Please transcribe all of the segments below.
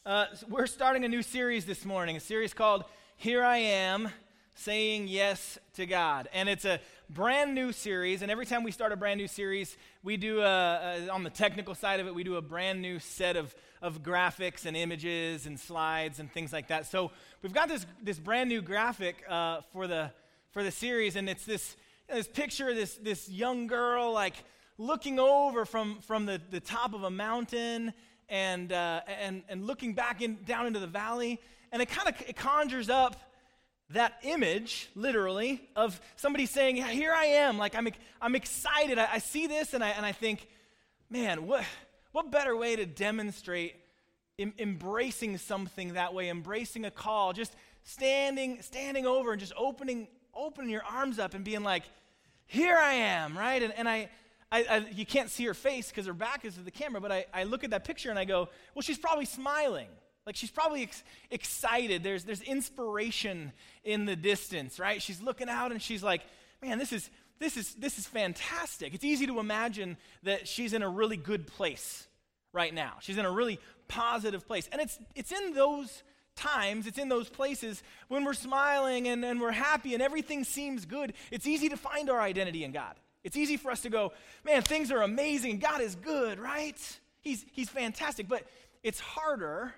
We're starting a new series this morning, a series called Here I Am, Saying Yes to God. And it's a brand new series, and every time we start a brand new series, we do, on the technical side of it, we do a brand new set of graphics and images and slides and things like that. So we've got this brand new graphic for the series, and it's this picture, this young girl like looking over from the top of a mountain and looking back down into the valley, and it conjures up that image, literally, of somebody saying, "Here I am." Like I'm excited. I see this and I think, man, what better way to demonstrate embracing something that way, embracing a call, just standing over and just opening your arms up and being like, "Here I am," right? And I you can't see her face because her back is to the camera, but I look at that picture and I go, well, she's probably smiling. Like she's probably excited. There's inspiration in the distance, right? She's looking out and she's like, man, this is fantastic. It's easy to imagine that she's in a really good place right now. She's in a really positive place. And it's in those times, it's in those places when we're smiling and we're happy and everything seems good. It's easy to find our identity in God. It's easy for us to go, man, things are amazing. God is good, right? He's fantastic. But it's harder.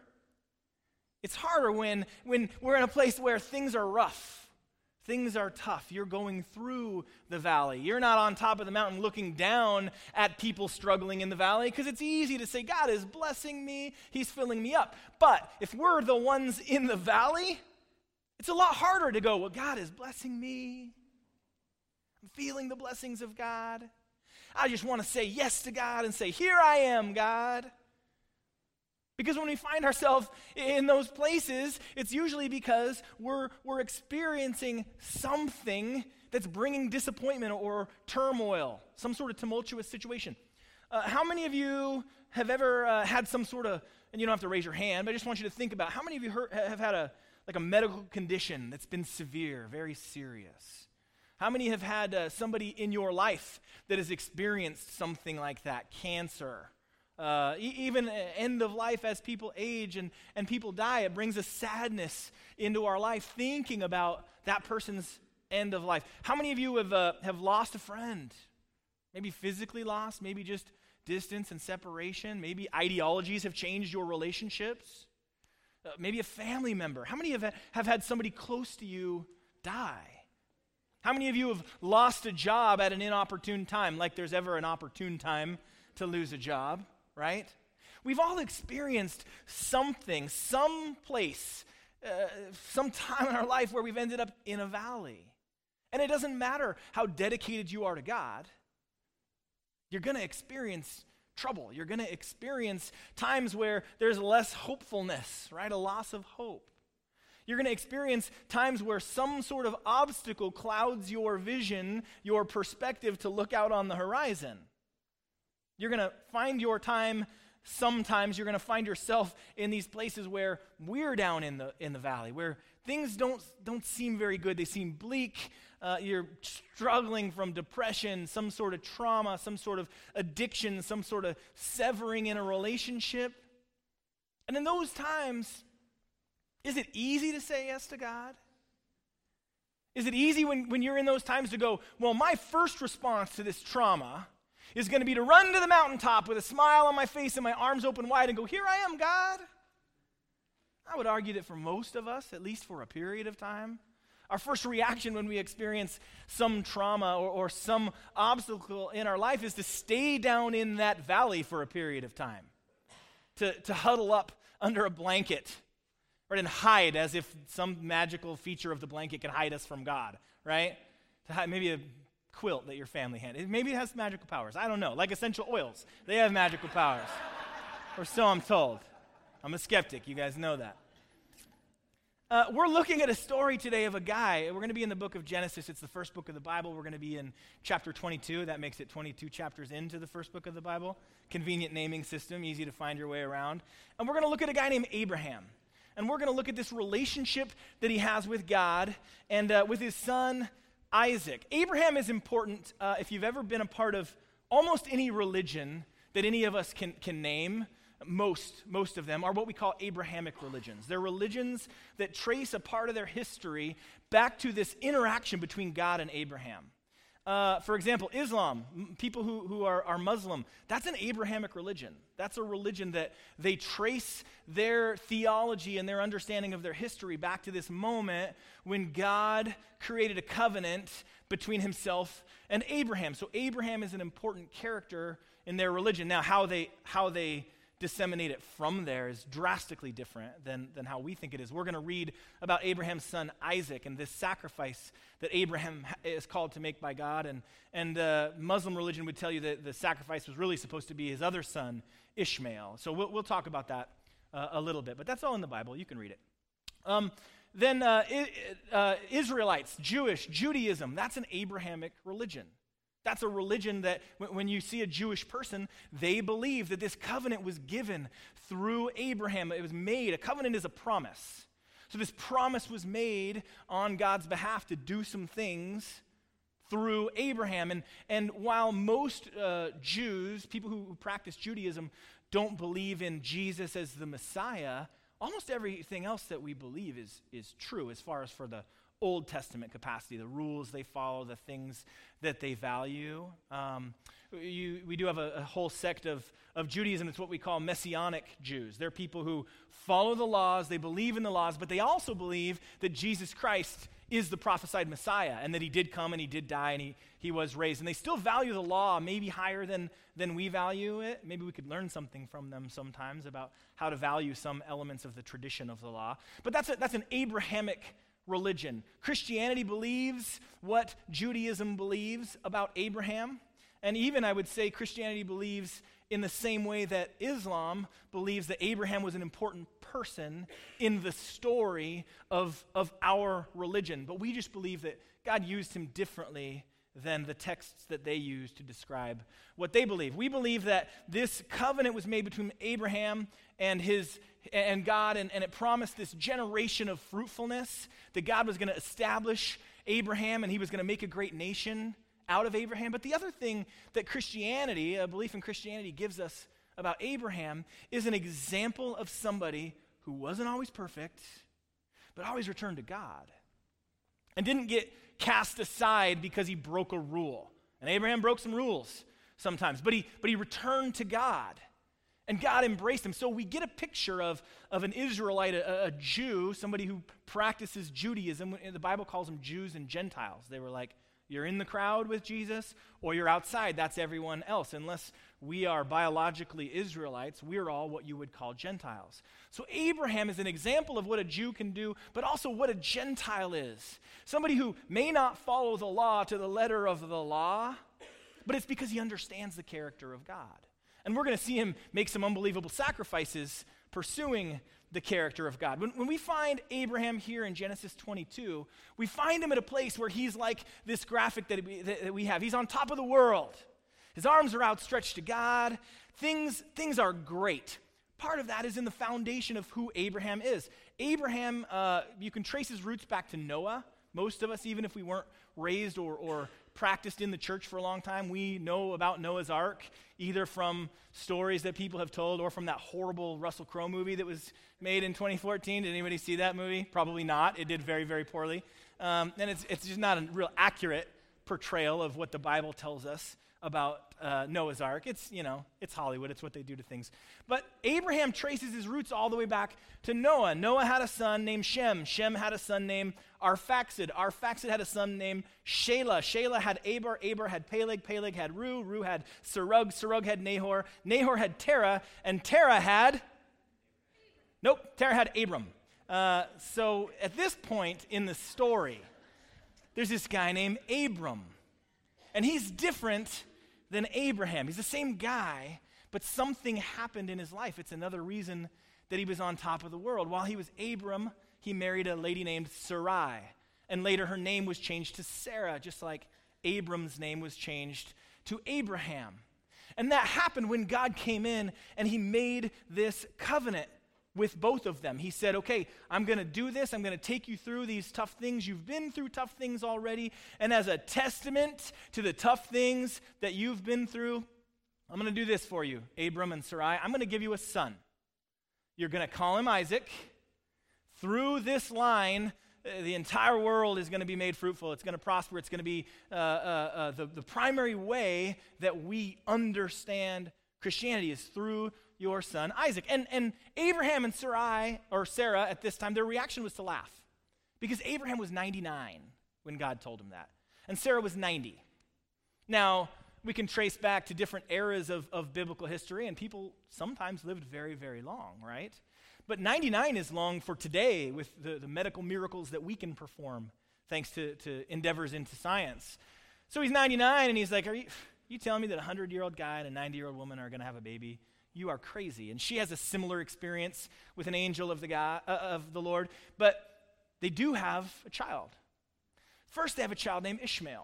It's harder when we're in a place where things are rough. Things are tough. You're going through the valley. You're not on top of the mountain looking down at people struggling in the valley, because it's easy to say, God is blessing me. He's filling me up. But if we're the ones in the valley, it's a lot harder to go, well, God is blessing me. I'm feeling the blessings of God. I just want to say yes to God and say, here I am, God. Because when we find ourselves in those places, it's usually because we're experiencing something that's bringing disappointment or turmoil, some sort of tumultuous situation. How many of you have ever had some sort of, and you don't have to raise your hand, but I just want you to think about, how many of you have had a medical condition that's been severe, very serious? How many have had somebody in your life that has experienced something like that? Cancer, even end of life as people age and people die. It brings a sadness into our life thinking about that person's end of life. How many of you have lost a friend? Maybe physically lost, maybe just distance and separation. Maybe ideologies have changed your relationships. Maybe a family member. How many have had somebody close to you die? How many of you have lost a job at an inopportune time, like there's ever an opportune time to lose a job, right? We've all experienced something, some place, some time in our life where we've ended up in a valley. And it doesn't matter how dedicated you are to God, you're going to experience trouble. You're going to experience times where there's less hopefulness, right? A loss of hope. You're going to experience times where some sort of obstacle clouds your vision, your perspective to look out on the horizon. You're going to find your time, sometimes you're going to find yourself in these places where we're down in the valley, where things don't seem very good. They seem bleak. You're struggling from depression, some sort of trauma, some sort of addiction, some sort of severing in a relationship. And in those times, is it easy to say yes to God? Is it easy when you're in those times to go, well, my first response to this trauma is going to be to run to the mountaintop with a smile on my face and my arms open wide and go, here I am, God? I would argue that for most of us, at least for a period of time, our first reaction when we experience some trauma or some obstacle in our life is to stay down in that valley for a period of time, to huddle up under a blanket, right, and hide as if some magical feature of the blanket can hide us from God, right? To hide, maybe a quilt that your family had. Maybe it has magical powers. I don't know. Like essential oils. They have magical powers. Or so I'm told. I'm a skeptic. You guys know that. We're looking at a story today of a guy. We're going to be in the book of Genesis. It's the first book of the Bible. We're going to be in chapter 22. That makes it 22 chapters into the first book of the Bible. Convenient naming system, easy to find your way around. And we're going to look at a guy named Abraham. And we're going to look at this relationship that he has with God and with his son, Isaac. Abraham is important if you've ever been a part of almost any religion that any of us can name. most of them, are what we call Abrahamic religions. They're religions that trace a part of their history back to this interaction between God and Abraham. For example, Islam, people who are Muslim, that's an Abrahamic religion. That's a religion that they trace their theology and their understanding of their history back to this moment when God created a covenant between himself and Abraham. So Abraham is an important character in their religion. Now, how they disseminate it from there is drastically different than how we think it is. We're going to read about Abraham's son Isaac and this sacrifice that Abraham is called to make by God. And Muslim religion would tell you that the sacrifice was really supposed to be his other son, Ishmael. So we'll talk about that a little bit. But that's all in the Bible. You can read it. Then Israelites, Judaism, that's an Abrahamic religion. That's a religion that when you see a Jewish person, they believe that this covenant was given through Abraham. It was made. A covenant is a promise. So this promise was made on God's behalf to do some things through Abraham. And while most Jews, people who practice Judaism, don't believe in Jesus as the Messiah, almost everything else that we believe is true as far as for the Old Testament capacity, the rules they follow, the things that they value. We do have a whole sect of Judaism. It's what we call Messianic Jews. They're people who follow the laws, they believe in the laws, but they also believe that Jesus Christ is the prophesied Messiah and that he did come and he did die and he was raised. And they still value the law maybe higher than we value it. Maybe we could learn something from them sometimes about how to value some elements of the tradition of the law. But that's an Abrahamic religion. Christianity believes what Judaism believes about Abraham. And even, I would say, Christianity believes in the same way that Islam believes that Abraham was an important person in the story of our religion. But we just believe that God used him differently than the texts that they use to describe what they believe. We believe that this covenant was made between Abraham and God, and it promised this generation of fruitfulness, that God was going to establish Abraham and he was going to make a great nation out of Abraham. But the other thing that Christianity, a belief in Christianity, gives us about Abraham is an example of somebody who wasn't always perfect, but always returned to God and didn't get cast aside because he broke a rule. And Abraham broke some rules sometimes, but he returned to God. And God embraced him. So we get a picture of an Israelite, a Jew, somebody who practices Judaism. The Bible calls them Jews and Gentiles. They were like, you're in the crowd with Jesus or you're outside. That's everyone else. Unless we are biologically Israelites, we're all what you would call Gentiles. So Abraham is an example of what a Jew can do, but also what a Gentile is. Somebody who may not follow the law to the letter of the law, but it's because he understands the character of God. And we're going to see him make some unbelievable sacrifices pursuing the character of God. When we find Abraham here in Genesis 22, we find him at a place where he's like this graphic that we have. He's on top of the world. His arms are outstretched to God. Things are great. Part of that is in the foundation of who Abraham is. Abraham, you can trace his roots back to Noah. Most of us, even if we weren't raised or practiced in the church for a long time, we know about Noah's Ark, either from stories that people have told or from that horrible Russell Crowe movie that was made in 2014. Did anybody see that movie? Probably not. It did very, very poorly. And it's just not a real accurate portrayal of what the Bible tells us about Noah's Ark. It's Hollywood. It's what they do to things. But Abraham traces his roots all the way back to Noah. Noah had a son named Shem. Shem had a son named Arphaxad. Arphaxad had a son named Shelah. Shelah had Eber. Eber had Peleg. Peleg had Ru. Ru had Serug. Serug had Nahor. Nahor had Terah. And Terah had... Terah had Abram. So at this point in the story, there's this guy named Abram. And he's different than Abraham. He's the same guy, but something happened in his life. It's another reason that he was on top of the world. While he was Abram, he married a lady named Sarai. And later her name was changed to Sarah, just like Abram's name was changed to Abraham. And that happened when God came in and he made this covenant with both of them. He said, okay, I'm going to do this. I'm going to take you through these tough things. You've been through tough things already. And as a testament to the tough things that you've been through, I'm going to do this for you, Abram and Sarai. I'm going to give you a son. You're going to call him Isaac. Through this line, the entire world is going to be made fruitful. It's going to prosper. It's going to be the primary way that we understand Christianity is through your son Isaac. And Abraham and Sarai, or Sarah at this time, their reaction was to laugh. Because Abraham was 99 when God told him that. And Sarah was 90. Now, we can trace back to different eras of biblical history, and people sometimes lived very, very long, right? But 99 is long for today with the medical miracles that we can perform thanks to endeavors into science. So he's 99, and he's like, are you telling me that a 100-year-old guy and a 90-year-old woman are going to have a baby? You are crazy. And she has a similar experience with an angel of the Lord, but they do have a child. First, they have a child named Ishmael.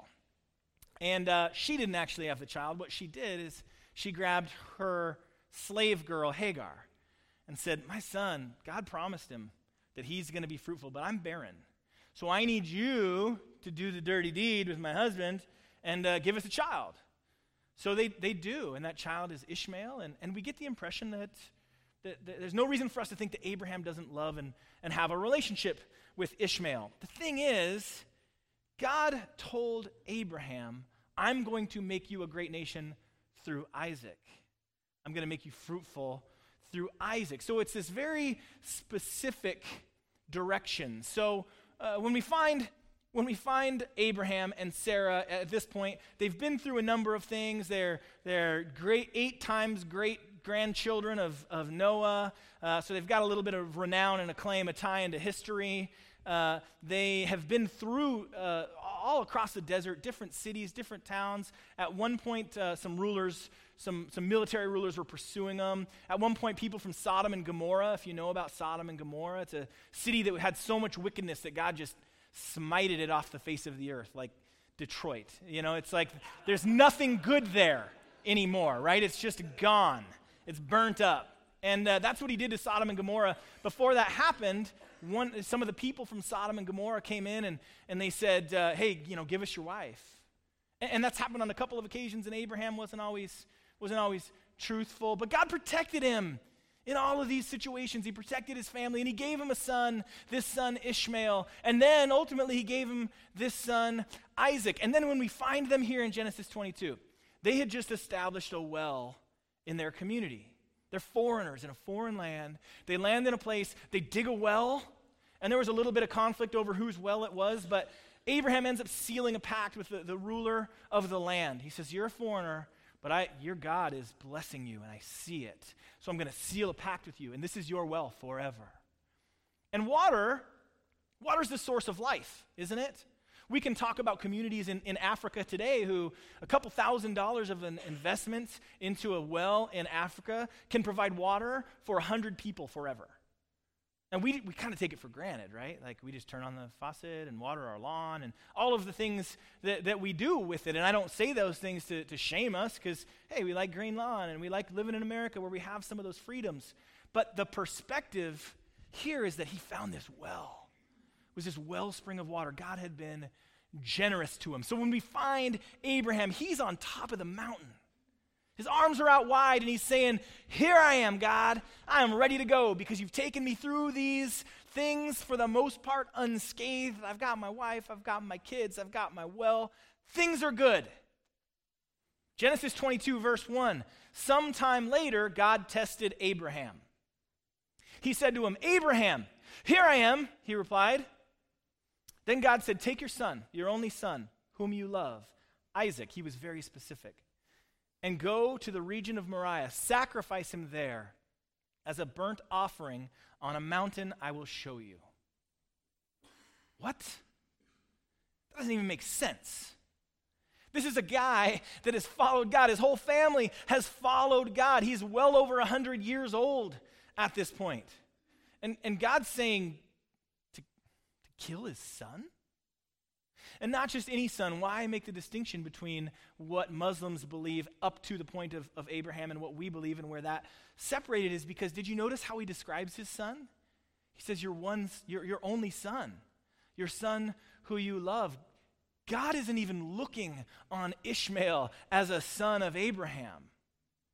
And she didn't actually have the child. What she did is she grabbed her slave girl, Hagar, and said, my son, God promised him that he's going to be fruitful, but I'm barren. So I need you to do the dirty deed with my husband and give us a child. So they do, and that child is Ishmael. And we get the impression that there's no reason for us to think that Abraham doesn't love and have a relationship with Ishmael. The thing is, God told Abraham, I'm going to make you a great nation through Isaac. I'm going to make you fruitful through Isaac. So it's this very specific direction. So when we find Abraham and Sarah at this point, they've been through a number of things. They're great, 8 times great grandchildren of Noah. So they've got a little bit of renown and acclaim, a tie into history. They have been through all across the desert, different cities, different towns. At one point, some military rulers were pursuing them. At one point, people from Sodom and Gomorrah, if you know about Sodom and Gomorrah, it's a city that had so much wickedness that God just smited it off the face of the earth, like Detroit. You know, it's like there's nothing good there anymore, right? It's just gone. It's burnt up. And that's what he did to Sodom and Gomorrah. Before that happened, some of the people from Sodom and Gomorrah came in and they said, hey, give us your wife. And that's happened on a couple of occasions, and Abraham wasn't always truthful. But God protected him in all of these situations. He protected his family, and he gave him a son, this son Ishmael. And then ultimately he gave him this son Isaac. And then when we find them here in Genesis 22, they had just established a well in their community. They're foreigners in a foreign land. They land in a place, they dig a well, and there was a little bit of conflict over whose well it was, but Abraham ends up sealing a pact with the ruler of the land. He says, you're a foreigner, but your God is blessing you, and I see it. So I'm going to seal a pact with you, and this is your well forever. And water's the source of life, isn't it? We can talk about communities in Africa today who a couple $1,000s of an investment into a well in Africa can provide water for 100 people forever. And we kind of take it for granted, right? Like we just turn on the faucet and water our lawn and all of the things that we do with it. And I don't say those things to shame us because, hey, we like green lawn and we like living in America where we have some of those freedoms. But the perspective here is that he found this well. It was this wellspring of water. God had been generous to him. So when we find Abraham, he's on top of the mountain. His arms are out wide, and he's saying, here I am, God. I am ready to go because you've taken me through these things for the most part unscathed. I've got my wife. I've got my kids. I've got my well. Things are good. Genesis 22, verse 1. Sometime later, God tested Abraham. He said to him, Abraham, here I am, he replied. Then God said, take your son, your only son, whom you love, Isaac. He was very specific. And go to the region of Moriah. Sacrifice him there as a burnt offering on a mountain I will show you. What? That doesn't even make sense. This is a guy that has followed God. His whole family has followed God. He's well over 100 years old at this point. And God's saying to kill his son? And not just any son. Why make the distinction between what Muslims believe up to the point of Abraham and what we believe and where that separated is because did you notice how he describes his son? He says, your only son, your son who you love. God isn't even looking on Ishmael as a son of Abraham.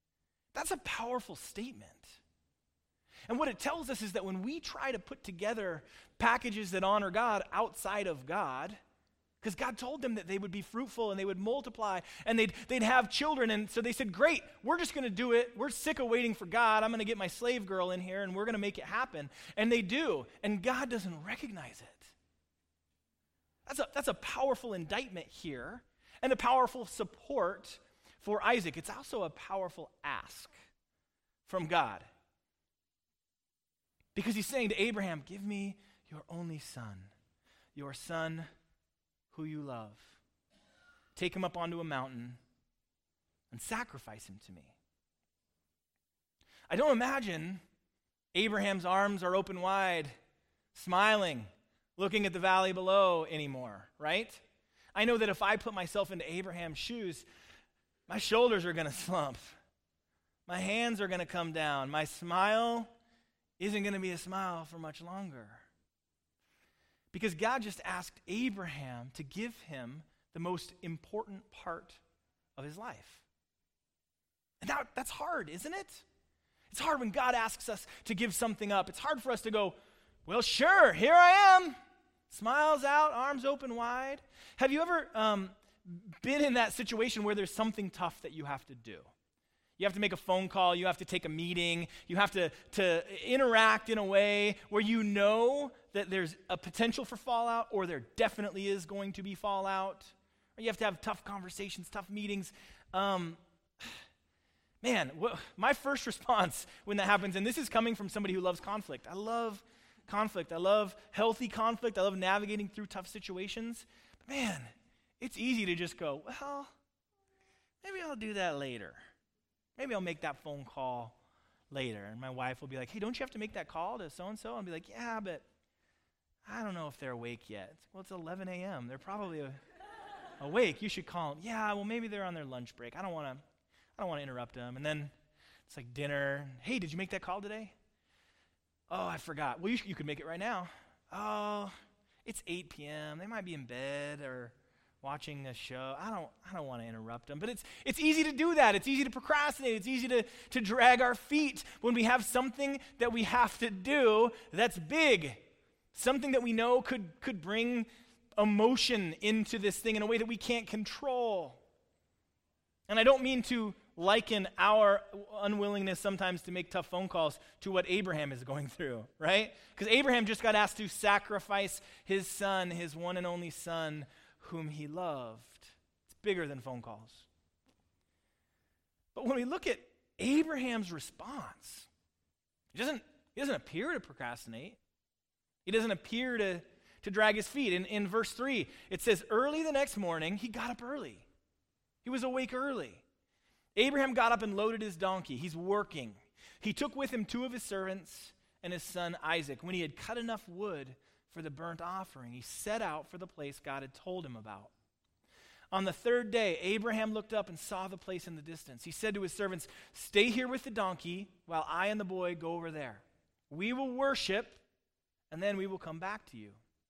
That's a powerful statement. And what it tells us is that when we try to put together packages that honor God outside of God, because God told them that they would be fruitful and they would multiply and they'd have children. And so they said, great, we're just going to do it. We're sick of waiting for God. I'm going to get my slave girl in here and we're going to make it happen. And they do. And God doesn't recognize it. That's a powerful indictment here and a powerful support for Isaac. It's also a powerful ask from God. Because he's saying to Abraham, give me your only son, your son who you love. Take him up onto a mountain and sacrifice him to me. I don't imagine Abraham's arms are open wide, smiling, looking at the valley below anymore, right? I know that if I put myself into Abraham's shoes, my shoulders are going to slump. My hands are going to come down. My smile isn't going to be a smile for much longer. Because God just asked Abraham to give him the most important part of his life. And that's hard, isn't it? It's hard when God asks us to give something up. It's hard for us to go, well, sure, here I am. Smiles out, arms open wide. Have you ever been in that situation where there's something tough that you have to do? You have to make a phone call, you have to take a meeting, you have to interact in a way where you know that there's a potential for fallout, or there definitely is going to be fallout. Or you have to have tough conversations, tough meetings. My first response when that happens, and this is coming from somebody who loves conflict. I love conflict. I love healthy conflict. I love navigating through tough situations. But man, it's easy to just go, well, maybe I'll do that later. Maybe I'll make that phone call later. And my wife will be like, hey, don't you have to make that call to so-and-so? I'll be like, yeah, but I don't know if they're awake yet. Well, it's 11 a.m. They're probably awake. You should call them. Yeah, well, maybe they're on their lunch break. I don't want to interrupt them. And then it's like dinner. Hey, did you make that call today? Oh, I forgot. Well, you could make it right now. Oh, it's 8 p.m. They might be in bed or watching a show. I don't want to interrupt them. But it's easy to do that. It's easy to procrastinate. It's easy to drag our feet when we have something that we have to do that's big. Something that we know could bring emotion into this thing in a way that we can't control. And I don't mean to liken our unwillingness sometimes to make tough phone calls to what Abraham is going through, right? Because Abraham just got asked to sacrifice his son, his one and only son, whom he loved. It's bigger than phone calls. But when we look at Abraham's response, he doesn't appear to procrastinate. He doesn't appear to drag his feet. In verse 3, it says, early the next morning, he got up early. He was awake early. Abraham got up and loaded his donkey. He's working. He took with him 2 of his servants and his son Isaac. When he had cut enough wood for the burnt offering, he set out for the place God had told him about. On the 3rd day, Abraham looked up and saw the place in the distance. He said to his servants, stay here with the donkey while I and the boy go over there. We will worship, and then we will come back to you.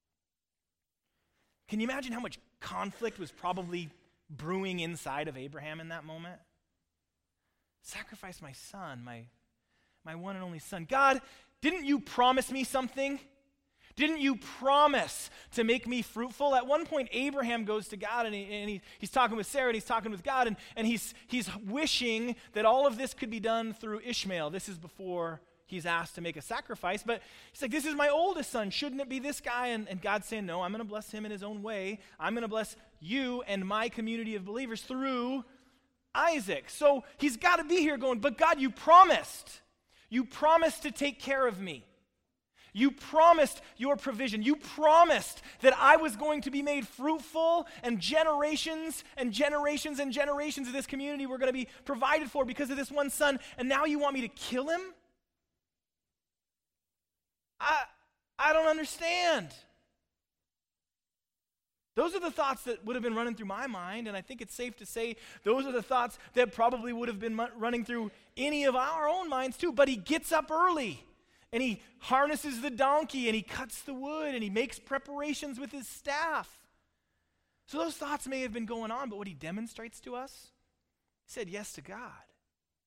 Can you imagine how much conflict was probably brewing inside of Abraham in that moment? Sacrifice my son, my one and only son. God, didn't you promise me something? Didn't you promise to make me fruitful? At one point, Abraham goes to God, and he's talking with Sarah, and he's talking with God, and he's wishing that all of this could be done through Ishmael. This is before he's asked to make a sacrifice, but he's like, this is my oldest son. Shouldn't it be this guy? And God's saying, no, I'm going to bless him in his own way. I'm going to bless you and my community of believers through Isaac. So he's got to be here going, but God, you promised. You promised to take care of me. You promised your provision. You promised that I was going to be made fruitful, and generations and generations and generations of this community were going to be provided for because of this one son, and now you want me to kill him? I don't understand. Those are the thoughts that would have been running through my mind, and I think it's safe to say those are the thoughts that probably would have been running through any of our own minds too. But he gets up early, and he harnesses the donkey, and he cuts the wood, and he makes preparations with his staff. So those thoughts may have been going on, but what he demonstrates to us, he said yes to God.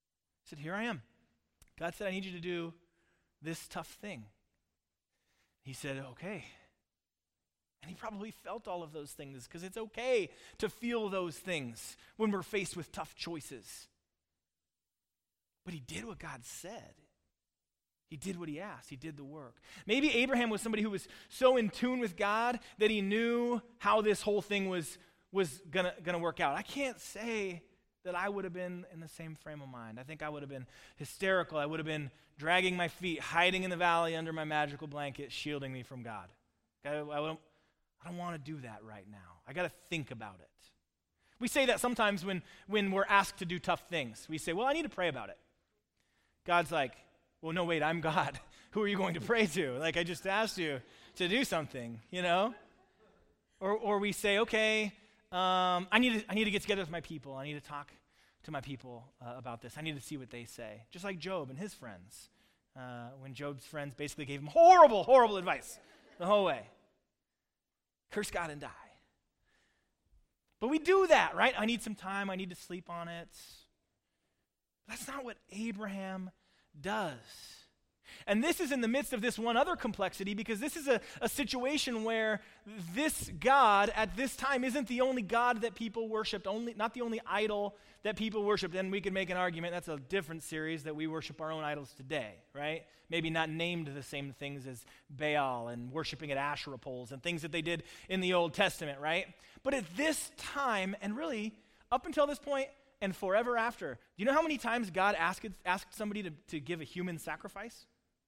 He said, here I am. God said, I need you to do this tough thing. He said, okay. And he probably felt all of those things because it's okay to feel those things when we're faced with tough choices. But he did what God said. He did what he asked. He did the work. Maybe Abraham was somebody who was so in tune with God that he knew how this whole thing was gonna work out. I can't say that I would have been in the same frame of mind. I think I would have been hysterical. I would have been dragging my feet, hiding in the valley under my magical blanket, shielding me from God. Okay? I don't want to do that right now. I got to think about it. We say that sometimes when we're asked to do tough things. We say, well, I need to pray about it. God's like, well, no, wait, I'm God. Who are you going to pray to? Like, I just asked you to do something, you know? Or we say, okay, I need to get together with my people. I need to talk to my people about this. I need to see what they say. Just like Job and his friends. When Job's friends basically gave him horrible, horrible advice the whole way. Curse God and die. But we do that, right? I need some time. I need to sleep on it. That's not what Abraham does. And this is in the midst of this one other complexity, because this is a situation where this God at this time isn't the only God that people worshiped, not the only idol that people worshiped. And we could make an argument, that's a different series, that we worship our own idols today, right? Maybe not named the same things as Baal and worshiping at Asherah poles and things that they did in the Old Testament, right? But at this time, and really up until this point and forever after, do you know how many times God asked somebody to give a human sacrifice?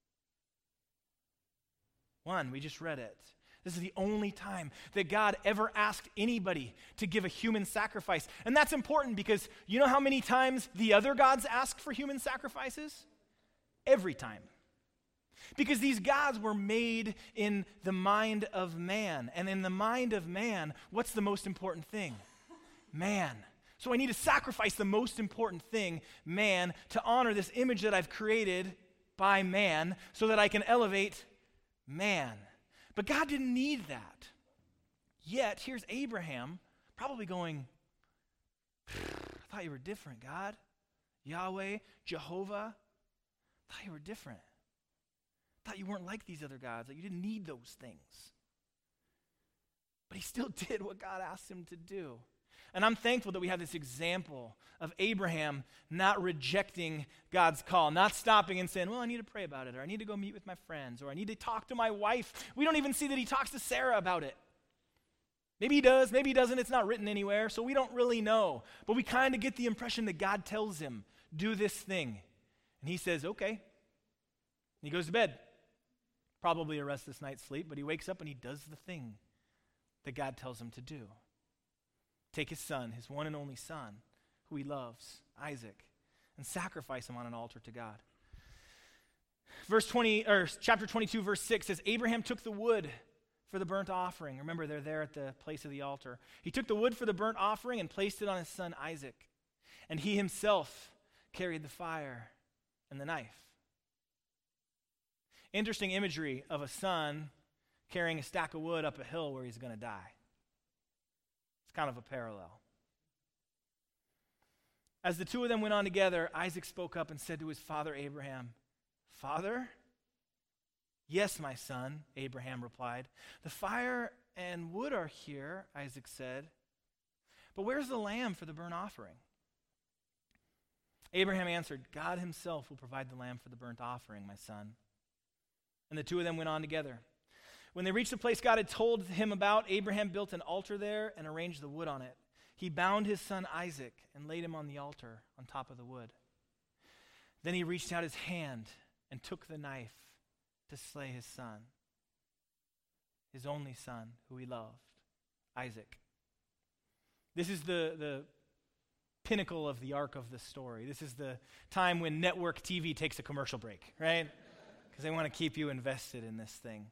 One, we just read it. This is the only time that God ever asked anybody to give a human sacrifice. And that's important because you know how many times the other gods asked for human sacrifices? Every time. Because these gods were made in the mind of man. And in the mind of man, what's the most important thing? Man. So I need to sacrifice the most important thing, man, to honor this image that I've created by man so that I can elevate man. But God didn't need that. Yet, here's Abraham probably going, I thought you were different, God. Yahweh, Jehovah, I thought you were different. I thought you weren't like these other gods, that you didn't need those things. But he still did what God asked him to do. And I'm thankful that we have this example of Abraham not rejecting God's call, not stopping and saying, well, I need to pray about it, or I need to go meet with my friends, or I need to talk to my wife. We don't even see that he talks to Sarah about it. Maybe he does, maybe he doesn't. It's not written anywhere, so we don't really know. But we kind of get the impression that God tells him, do this thing. And he says, okay. And he goes to bed. Probably a restless night's sleep, but he wakes up and he does the thing that God tells him to do. Take his son, his one and only son, who he loves, Isaac, and sacrifice him on an altar to God. Chapter 22, verse 6 says, Abraham took the wood for the burnt offering. Remember, they're there at the place of the altar. He took the wood for the burnt offering and placed it on his son Isaac. And he himself carried the fire and the knife. Interesting imagery of a son carrying a stack of wood up a hill where he's going to die. It's kind of a parallel. As the two of them went on together, Isaac spoke up and said to his father Abraham, Father? Yes, my son, Abraham replied. The fire and wood are here, Isaac said. But where's the lamb for the burnt offering? Abraham answered, God himself will provide the lamb for the burnt offering, my son. And the two of them went on together. When they reached the place God had told him about, Abraham built an altar there and arranged the wood on it. He bound his son Isaac and laid him on the altar on top of the wood. Then he reached out his hand and took the knife to slay his son, his only son who he loved, Isaac. This is the pinnacle of the arc of the story. This is the time when network TV takes a commercial break, right? Because they want to keep you invested in this thing.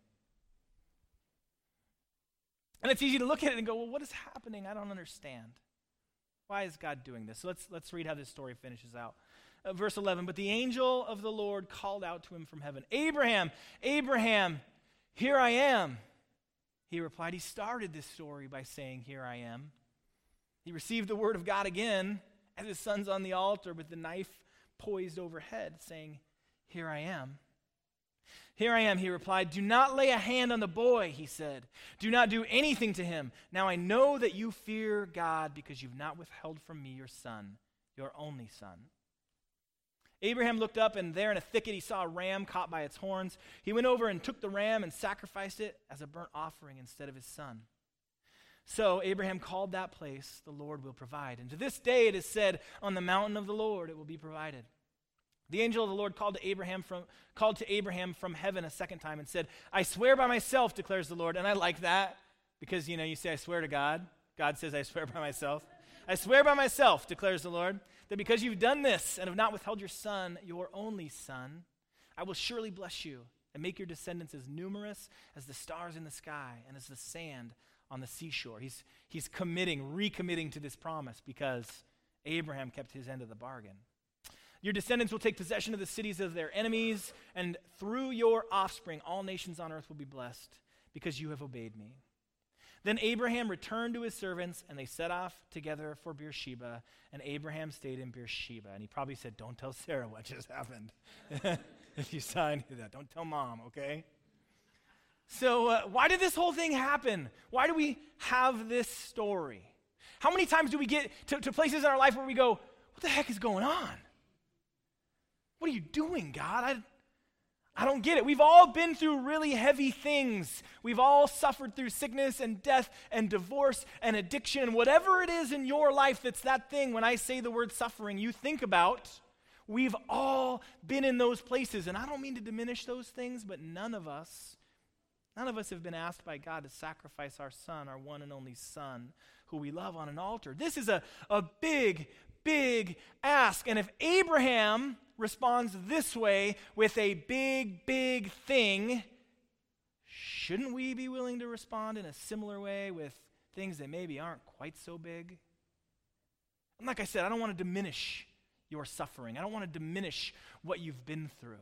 And it's easy to look at it and go, well, what is happening? I don't understand. Why is God doing this? So let's read how this story finishes out. Verse 11, but the angel of the Lord called out to him from heaven, Abraham, Abraham, here I am. He replied, he started this story by saying, here I am. He received the word of God again as his son's on the altar with the knife poised overhead, saying, "Here I am." "Here I am," he replied. "Do not lay a hand on the boy," he said. "Do not do anything to him. Now I know that you fear God because you've not withheld from me your son, your only son." Abraham looked up, and there in a thicket he saw a ram caught by its horns. He went over and took the ram and sacrificed it as a burnt offering instead of his son. So Abraham called that place, "The Lord will provide." And to this day it is said, "On the mountain of the Lord it will be provided." The angel of the Lord called to Abraham from heaven a second time and said, "I swear by myself," declares the Lord. And I like that because, you say, "I swear to God." God says, "I swear by myself." "I swear by myself," declares the Lord, "that because you've done this and have not withheld your son, your only son, I will surely bless you and make your descendants as numerous as the stars in the sky and as the sand on the seashore." He's recommitting to this promise because Abraham kept his end of the bargain. "Your descendants will take possession of the cities of their enemies, and through your offspring all nations on earth will be blessed because you have obeyed me." Then Abraham returned to his servants, and they set off together for Beersheba, and Abraham stayed in Beersheba. And he probably said, "Don't tell Sarah what just happened." If you saw any of that, don't tell mom, okay? So why did this whole thing happen? Why do we have this story? How many times do we get to places in our life where we go, "What the heck is going on? What are you doing, God? I don't get it." We've all been through really heavy things. We've all suffered through sickness and death and divorce and addiction. And whatever it is in your life that's that thing, when I say the word suffering, you think about, we've all been in those places. And I don't mean to diminish those things, but none of us have been asked by God to sacrifice our son, our one and only son, who we love, on an altar. This is a big, big ask. And if Abraham responds this way with a big, big thing, shouldn't we be willing to respond in a similar way with things that maybe aren't quite so big? And like I said, I don't want to diminish your suffering. I don't want to diminish what you've been through.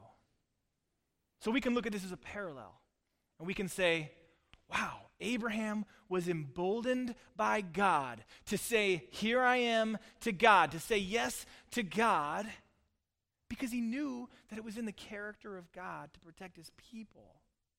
So we can look at this as a parallel, and we can say, wow, Abraham was emboldened by God to say, "Here I am," to God, to say yes to God, because he knew that it was in the character of God to protect his people.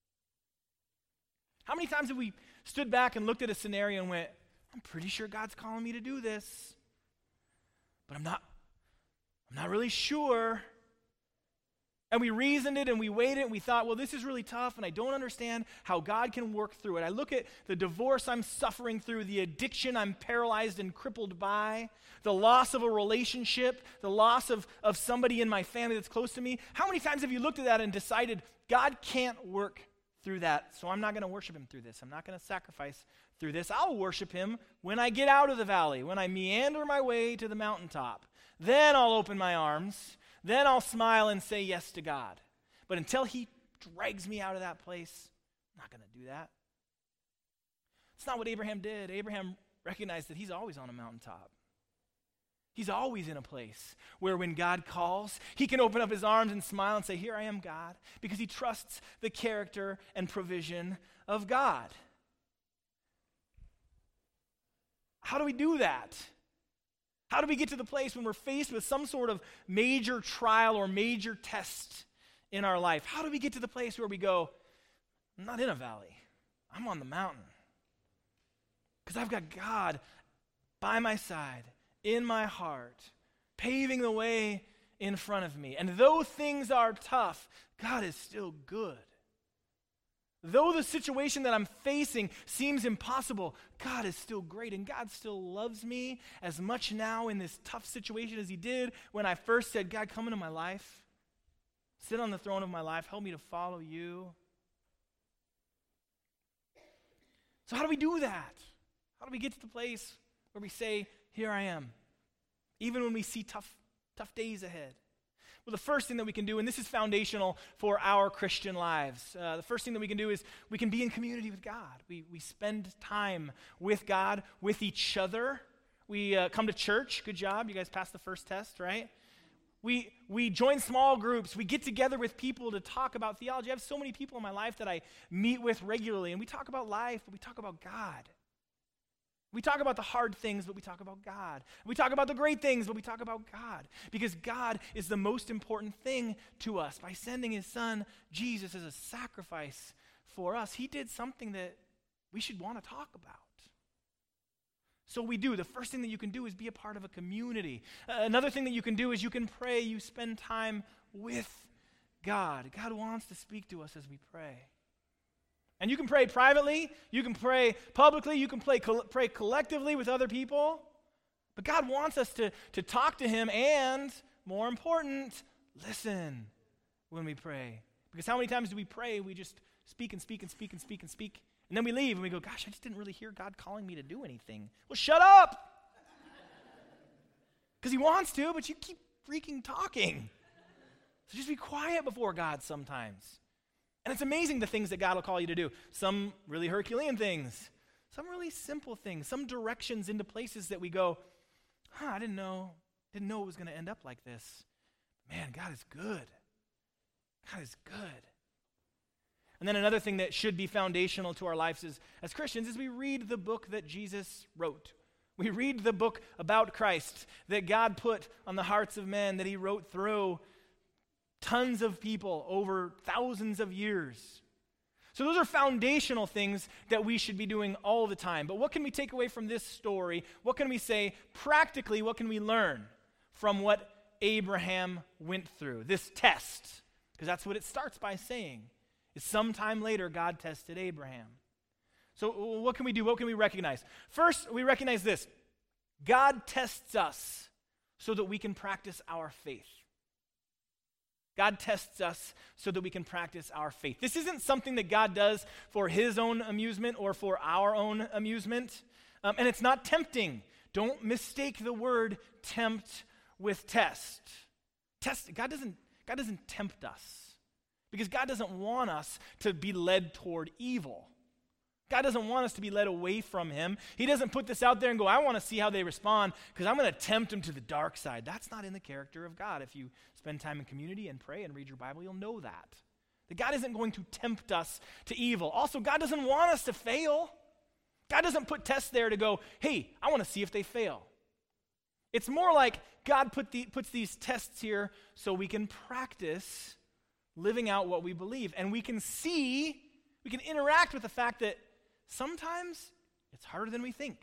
How many times have we stood back and looked at a scenario and went, "I'm pretty sure God's calling me to do this, but I'm not really sure." And we reasoned it and we weighed it and we thought, well, this is really tough and I don't understand how God can work through it. I look at the divorce I'm suffering through, the addiction I'm paralyzed and crippled by, the loss of a relationship, the loss of somebody in my family that's close to me. How many times have you looked at that and decided, God can't work through that, so I'm not going to worship him through this. I'm not going to sacrifice through this. I'll worship him when I get out of the valley, when I meander my way to the mountaintop. Then I'll open my arms. Then I'll smile and say yes to God. But until he drags me out of that place, I'm not going to do that. It's not what Abraham did. Abraham recognized that he's always on a mountaintop. He's always in a place where when God calls, he can open up his arms and smile and say, "Here I am, God," because he trusts the character and provision of God. How do we do that? How do we get to the place when we're faced with some sort of major trial or major test in our life? How do we get to the place where we go, "I'm not in a valley, I'm on the mountain"? Because I've got God by my side, in my heart, paving the way in front of me. And though things are tough, God is still good. Though the situation that I'm facing seems impossible, God is still great, and God still loves me as much now in this tough situation as he did when I first said, "God, come into my life. Sit on the throne of my life. Help me to follow you." So how do we do that? How do we get to the place where we say, "Here I am," even when we see tough days ahead? Well, the first thing that we can do, and this is foundational for our Christian lives, the first thing that we can do is we can be in community with God. We spend time with God, with each other. We come to church. Good job. You guys passed the first test, right? We join small groups. We get together with people to talk about theology. I have so many people in my life that I meet with regularly, and we talk about life, but we talk about God. We talk about the hard things, but we talk about God. We talk about the great things, but we talk about God. Because God is the most important thing to us. By sending his son, Jesus, as a sacrifice for us, he did something that we should want to talk about. So we do. The first thing that you can do is be a part of a community. Another thing that you can do is you can pray. You spend time with God. God wants to speak to us as we pray. And you can pray privately, you can pray publicly, you can pray collectively with other people. But God wants us to talk to him and, more important, listen when we pray. Because how many times do we pray, we just speak and speak and speak and speak and speak, and then we leave and we go, gosh, I just didn't really hear God calling me to do anything. Well, shut up! Because he wants to, but you keep freaking talking. So just be quiet before God sometimes. And it's amazing the things that God will call you to do. Some really Herculean things, some really simple things, some directions into places that we go, I didn't know it was going to end up like this. Man, God is good. God is good. And then another thing that should be foundational to our lives as Christians is we read the book that Jesus wrote. We read the book about Christ that God put on the hearts of men, that he wrote through tons of people over thousands of years. So those are foundational things that we should be doing all the time. But what can we take away from this story? What can we say practically? What can we learn from what Abraham went through? This test, because that's what it starts by saying, is sometime later God tested Abraham. So what can we do? What can we recognize? First, we recognize this. God tests us so that we can practice our faith. God tests us so that we can practice our faith. This isn't something that God does for his own amusement or for our own amusement. And it's not tempting. Don't mistake the word tempt with test. God doesn't tempt us because God doesn't want us to be led toward evil. God doesn't want us to be led away from him. He doesn't put this out there and go, I want to see how they respond because I'm going to tempt them to the dark side. That's not in the character of God. If you spend time in community and pray and read your Bible, you'll know that. That God isn't going to tempt us to evil. Also, God doesn't want us to fail. God doesn't put tests there to go, hey, I want to see if they fail. It's more like God puts these tests here so we can practice living out what we believe. And we can interact with the fact that sometimes it's harder than we think.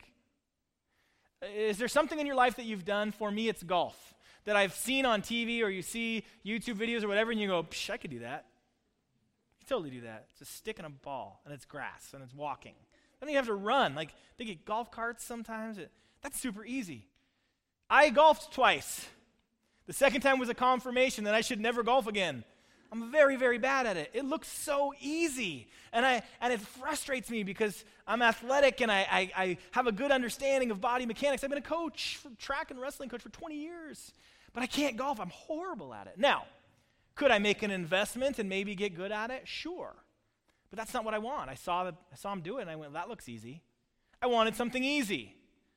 Is there something in your life that you've done? For me, it's golf. That I've seen on TV or you see YouTube videos or whatever and you go, I could do that. You totally do that. It's a stick and a ball and it's grass and it's walking. Then you have to run. Like they get golf carts sometimes. That's super easy. I golfed twice. The second time was a confirmation that I should never golf again. I'm very, very bad at it. It looks so easy. And it frustrates me because I'm athletic and I have a good understanding of body mechanics. I've been a coach, track and wrestling coach for 20 years. But I can't golf. I'm horrible at it. Now, could I make an investment and maybe get good at it? Sure. But that's not what I want. I saw him do it and I went, that looks easy. I wanted something easy.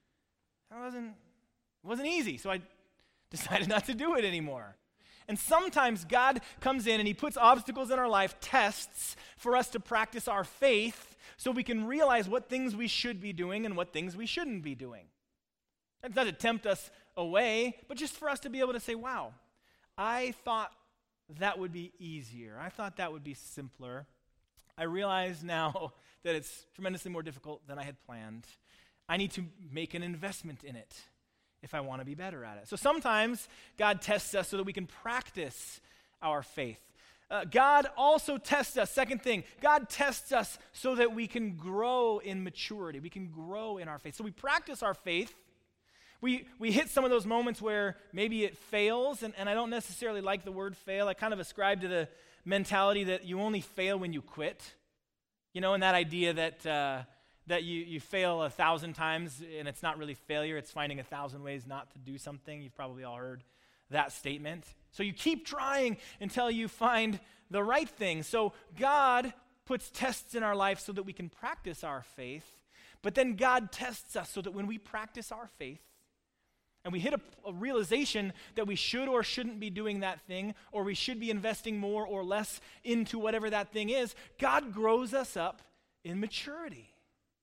It wasn't easy, so I decided not to do it anymore. And sometimes God comes in and he puts obstacles in our life, tests for us to practice our faith so we can realize what things we should be doing and what things we shouldn't be doing. It's not to tempt us away, but just for us to be able to say, wow, I thought that would be easier. I thought that would be simpler. I realize now that it's tremendously more difficult than I had planned. I need to make an investment in it if I want to be better at it. So sometimes God tests us so that we can practice our faith. God also tests us. Second thing, God tests us so that we can grow in maturity. We can grow in our faith. So we practice our faith. We hit some of those moments where maybe it fails, and I don't necessarily like the word fail. I kind of ascribe to the mentality that you only fail when you quit. You know, and that idea that you fail 1,000 times and it's not really failure, it's finding 1,000 ways not to do something. You've probably all heard that statement. So you keep trying until you find the right thing. So God puts tests in our life so that we can practice our faith, but then God tests us so that when we practice our faith and we hit a realization that we should or shouldn't be doing that thing, or we should be investing more or less into whatever that thing is, God grows us up in maturity.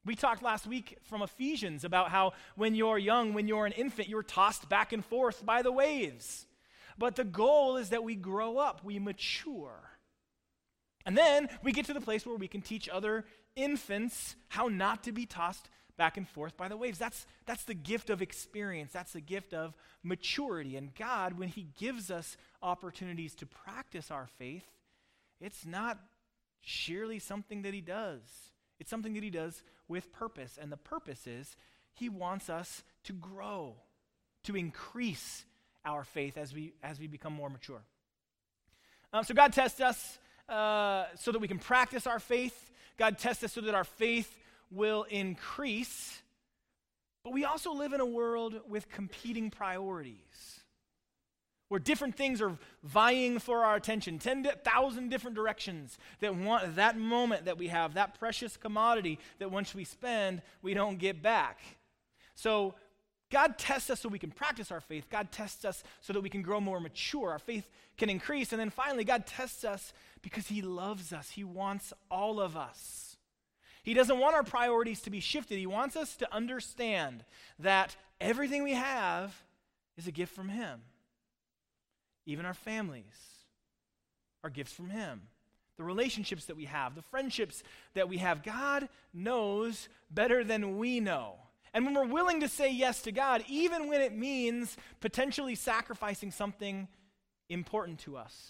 We talked last week from Ephesians about how when you're young, when you're an infant, you're tossed back and forth by the waves. But the goal is that we grow up, we mature. And then we get to the place where we can teach other infants how not to be tossed back and forth by the waves. That's the gift of experience. That's the gift of maturity. And God, when he gives us opportunities to practice our faith, it's not sheerly something that he does. It's something that he does with purpose. And the purpose is he wants us to grow, to increase our faith as we become more mature. So God tests us so that we can practice our faith. God tests us so that our faith will increase. But we also live in a world with competing priorities, where different things are vying for our attention, 10,000 different directions that want that moment that we have, that precious commodity that once we spend, we don't get back. So God tests us so we can practice our faith. God tests us so that we can grow more mature. Our faith can increase. And then finally, God tests us because he loves us. He wants all of us. He doesn't want our priorities to be shifted. He wants us to understand that everything we have is a gift from him. Even our families are gifts from him. The relationships that we have, the friendships that we have, God knows better than we know. And when we're willing to say yes to God, even when it means potentially sacrificing something important to us,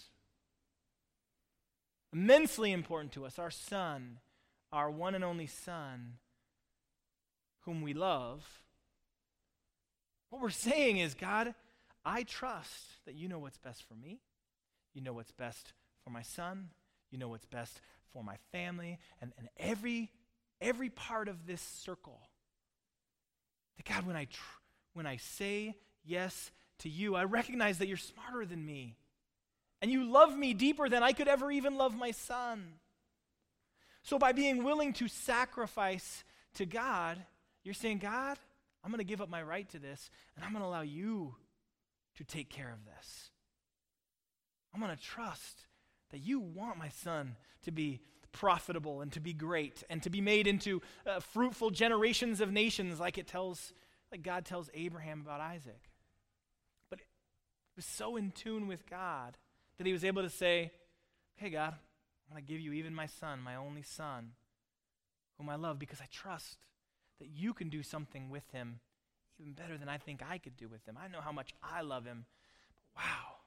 immensely important to us, our son, our one and only son, whom we love, what we're saying is, God, I trust that you know what's best for me. You know what's best for my son. You know what's best for my family. And every part of this circle. That God, when I say yes to you, I recognize that you're smarter than me. And you love me deeper than I could ever even love my son. So by being willing to sacrifice to God, you're saying, God, I'm going to give up my right to this, and I'm going to allow you to take care of this. I'm going to trust that you want my son to be profitable and to be great and to be made into fruitful generations of nations like God tells Abraham about Isaac. But it was so in tune with God that he was able to say, okay, God, I'm going to give you even my son, my only son, whom I love, because I trust that you can do something with him even better than I think I could do with him. I know how much I love him. But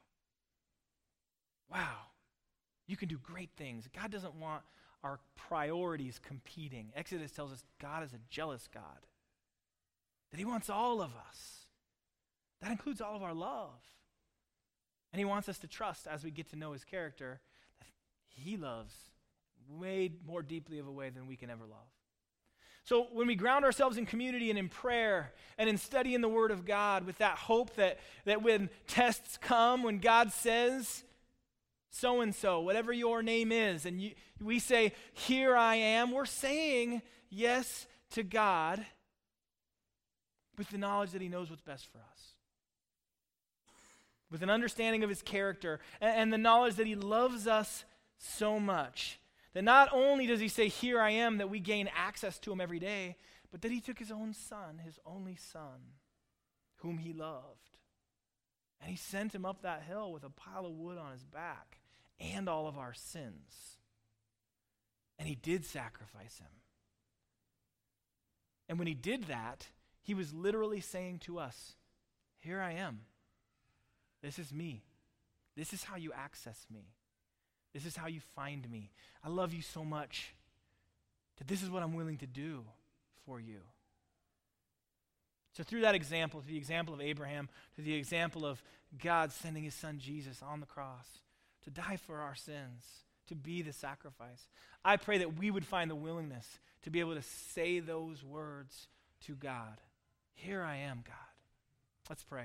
wow, you can do great things. God doesn't want our priorities competing. Exodus tells us God is a jealous God, that he wants all of us. That includes all of our love. And he wants us to trust as we get to know his character that he loves way more deeply of a way than we can ever love. So when we ground ourselves in community and in prayer and in studying the Word of God with that hope that when tests come, when God says, so-and-so, whatever your name is, and we say, here I am, we're saying yes to God with the knowledge that he knows what's best for us. With an understanding of his character and the knowledge that he loves us so much. That not only does he say, here I am, that we gain access to him every day, but that he took his own son, his only son, whom he loved. And he sent him up that hill with a pile of wood on his back and all of our sins. And he did sacrifice him. And when he did that, he was literally saying to us, here I am. This is me. This is how you access me. This is how you find me. I love you so much that this is what I'm willing to do for you. So through that example, to the example of Abraham, to the example of God sending his son Jesus on the cross to die for our sins, to be the sacrifice, I pray that we would find the willingness to be able to say those words to God. Here I am, God. Let's pray.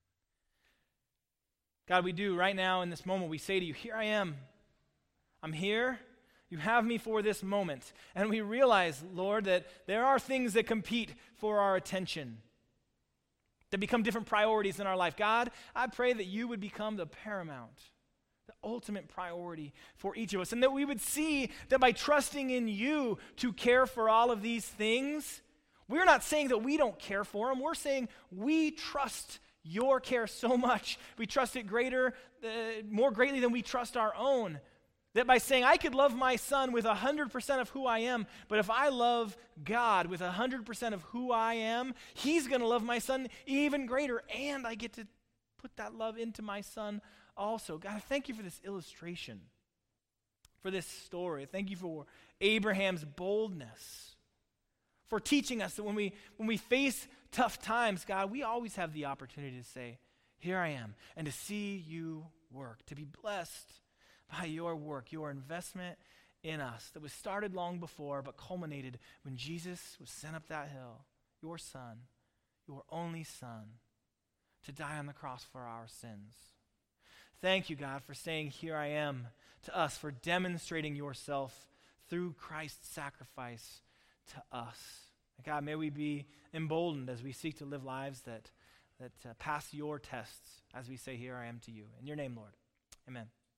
God, we do right now in this moment, we say to you, here I am. I'm here. You have me for this moment. And we realize, Lord, that there are things that compete for our attention, that become different priorities in our life. God, I pray that you would become the paramount, the ultimate priority for each of us. And that we would see that by trusting in you to care for all of these things, we're not saying that we don't care for them. We're saying we trust your care so much. We trust it more greatly than we trust our own. That by saying, I could love my son with 100% of who I am, but if I love God with 100% of who I am, he's going to love my son even greater, and I get to put that love into my son also. God, thank you for this illustration, for this story. Thank you for Abraham's boldness, for teaching us that when we face tough times, God, we always have the opportunity to say, here I am, and to see you work, to be blessed by your work, your investment in us that was started long before but culminated when Jesus was sent up that hill, your son, your only son, to die on the cross for our sins. Thank you, God, for saying, here I am to us, for demonstrating yourself through Christ's sacrifice to us. God, may we be emboldened as we seek to live lives that pass your tests as we say, here I am to you. In your name, Lord. Amen.